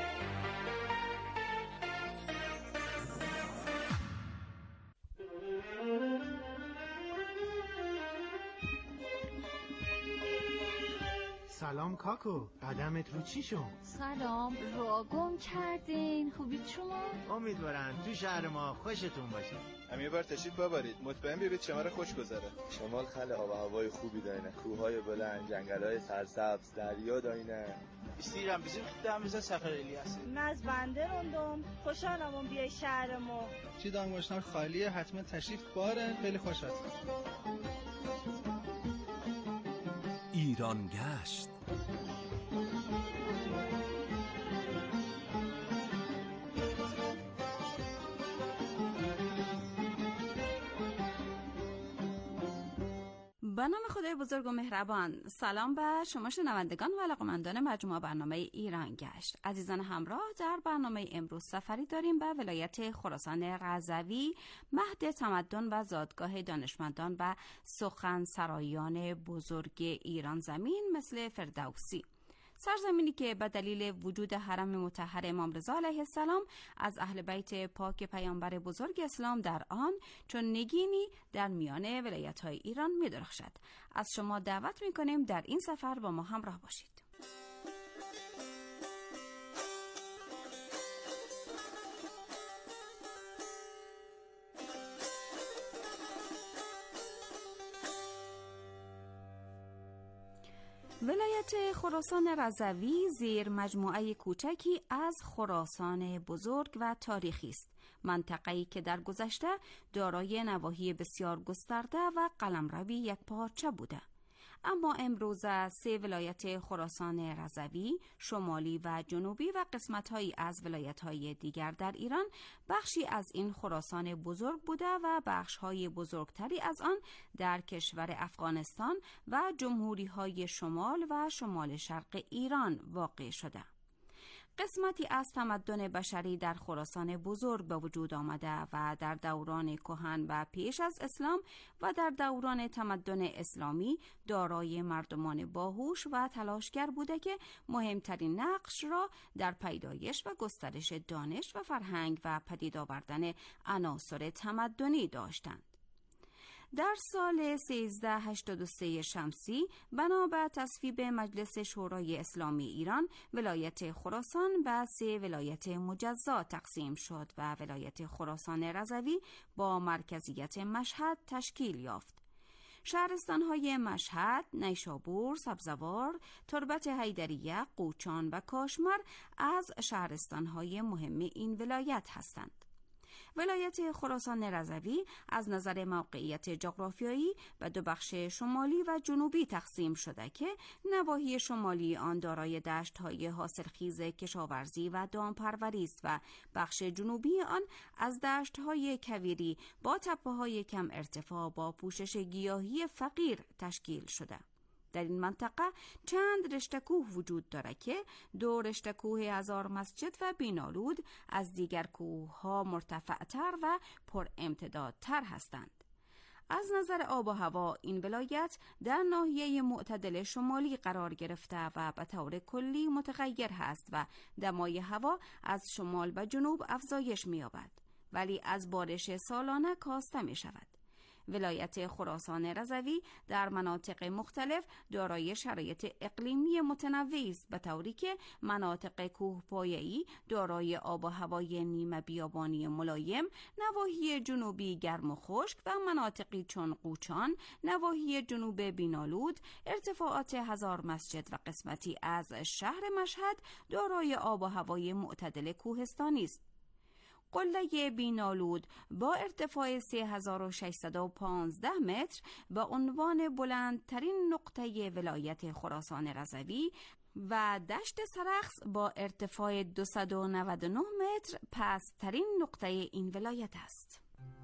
سلام کاکو، قدمت رو چی شد؟ سلام، راه گم کردین. خوبید شما؟ امیدوارم تو شهر ما خوشتون باشه. هم یه بار تشریف ببرید، مطمئن ببینید شمال خوش گذره. شمال خیلی آب و هوای خوبی داره، کوههای بلند، جنگل‌های سرسبز، دریا داره. استیرم بزیم خودم بزن سفر الیاس. من از بنده روندم، خوشحالم اون بیای شهر ما. چی دانگوشنار خالیه، حتما تشریف بارن، خیلی خوش هستم. ایران گشت. به نام خدای بزرگ و مهربان. سلام به شما شنوندگان و علاقه‌مندان مجموعه برنامه ایران گشت. عزیزان همراه، در برنامه امروز سفری داریم به ولایت خراسان رضوی، مهد تمدن و زادگاه دانشمندان و سخنسرایان بزرگ ایران زمین مثل فردوسی. سرزمینی که به دلیل وجود حرم مطهر امام رضا علیه السلام از اهل بیت پاک پیامبر بزرگ اسلام در آن چون نگینی در میان ولایت‌های ایران می‌درخشد. از شما دعوت می‌کنیم در این سفر با ما همراه باشید. ولایت خراسان رضوی زیر مجموعه کوچکی از خراسان بزرگ و تاریخی است. منطقه‌ای که در گذشته دارای نواحی بسیار گسترده و قلمروی یکپارچه بوده، اما امروز سه ولایت خراسان رضوی، شمالی و جنوبی و قسمت‌هایی از ولایت‌های دیگر در ایران بخشی از این خراسان بزرگ بوده و بخش‌های بزرگتری از آن در کشور افغانستان و جمهوری‌های شمال و شمال شرق ایران واقع شده. قسمتی از تمدن بشری در خراسان بزرگ به وجود آمده و در دوران کهن و پیش از اسلام و در دوران تمدن اسلامی دارای مردمان باهوش و تلاشگر بوده که مهمترین نقش را در پیدایش و گسترش دانش و فرهنگ و پدید آوردن عناصر تمدنی داشتند. در سال 1383 شمسی بنا به تصویب مجلس شورای اسلامی ایران، ولایت خراسان به 3 ولایت مجزا تقسیم شد و ولایت خراسان رضوی با مرکزیت مشهد تشکیل یافت. شهرستان‌های مشهد، نیشابور، سبزوار، تربت حیدریه، قوچان و کاشمر از شهرستان‌های مهم این ولایت هستند. ولایت خراسان رضوی از نظر موقعیت جغرافیایی به 2 بخش شمالی و جنوبی تقسیم شده که نواحی شمالی آن دارای دشت‌های حاصلخیز کشاورزی و دامپروری است و بخش جنوبی آن از دشت‌های کویری با تپه‌های کم ارتفاع با پوشش گیاهی فقیر تشکیل شده. در این منطقه چند رشته کوه وجود دارد که 2 رشته کوه هزار مسجد و بینالود از دیگر کوه‌ها مرتفع‌تر و پر امتدادتر هستند. از نظر آب و هوا این ولایت در ناحیه معتدل شمالی قرار گرفته و به طور کلی متغیر هست و دمای هوا از شمال به جنوب افزایش می‌یابد ولی از بارش سالانه کاسته می‌شود. ولایت خراسان رضوی در مناطق مختلف دارای شرایط اقلیمی متنوعی است، به طوری که مناطق کوهپایه‌ای دارای آب و هوای نیمه بیابانی ملایم، نواحی جنوبی گرم و خشک و مناطقی چون قوچان، نواحی جنوب بینالود، ارتفاعات هزار مسجد و قسمتی از شهر مشهد دارای آب و هوای معتدل کوهستانی است. قله بینالود با ارتفاع 3615 متر به عنوان بلندترین نقطه ولایت خراسان رضوی و دشت سرخس با ارتفاع 299 متر پست‌ترین نقطه این ولایت است.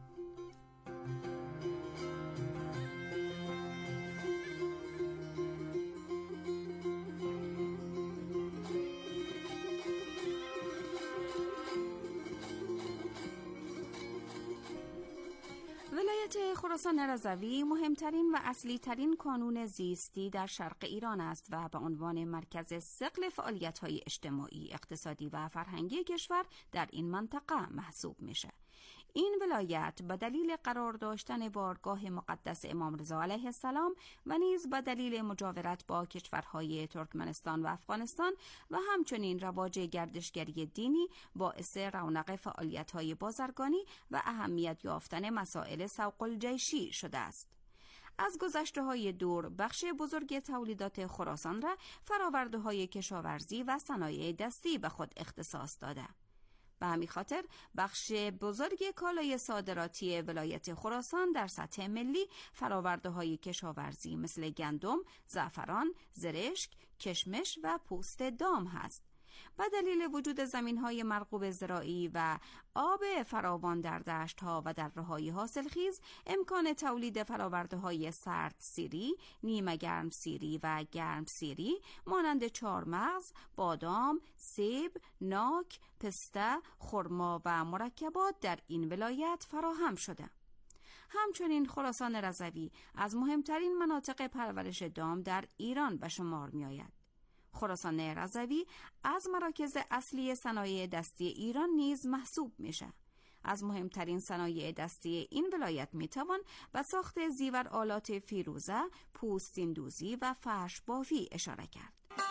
ولایت خراسان رضوی مهمترین و اصلی ترین کانون زیستی در شرق ایران است و به عنوان مرکز ثقل فعالیت‌های اجتماعی، اقتصادی و فرهنگی کشور در این منطقه محسوب میشه. این ولایت به دلیل قرار داشتن بارگاه مقدس امام رضا علیه السلام و نیز به دلیل مجاورت با کشورهای ترکمنستان و افغانستان و همچنین رواج گردشگری دینی باعث رونق فعالیت‌های بازرگانی و اهمیت یافتن مسائل سوق الجیشی شده است. از گذشته‌های دور بخش بزرگ تولیدات خراسان را فرآورده‌های کشاورزی و صنایع دستی به خود اختصاص داده. به همین خاطر بخش بزرگ کالای صادراتی ولایت خراسان در سطح ملی فرآورده‌های کشاورزی مثل گندم، زعفران، زرشک، کشمش و پوست دام هست. به دلیل وجود زمین‌های مرغوب زراعی و آب فراوان در دشت‌ها و دره‌های حاصلخیز، امکان تولید فرآورده‌های سرد سیری، نیمه گرم سیری و گرم سیری مانند چهارمغز، بادام، سیب، ناک، پسته، خرما و مرکبات در این ولایت فراهم شده. همچنین خراسان رضوی از مهمترین مناطق پرورش دام در ایران به شمار می‌آید. خراسان رضوی از مراکز اصلی صنایع دستی ایران نیز محسوب میشه. از مهمترین صنایع دستی این ولایت میتوان به ساخت زیور آلات فیروزه، پوستین دوزی و فرش بافی اشاره کرد.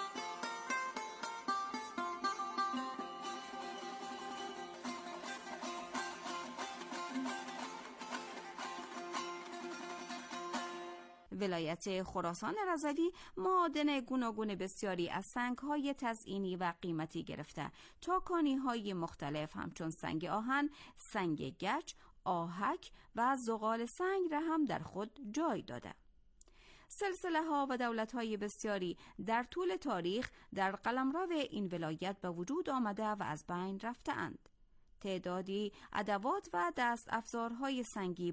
ولایت خراسان رضوی معادن گوناگون بسیاری از سنگ‌های تزئینی و قیمتی گرفته تا کانی‌های مختلف همچون سنگ آهن، سنگ گچ، آهک و زغال سنگ را هم در خود جای داده. سلسله‌ها و دولت‌های بسیاری در طول تاریخ در قلمرو این ولایت به وجود آمده و از بین رفته‌اند. تعدادی ادوات و دست افزارهای سنگی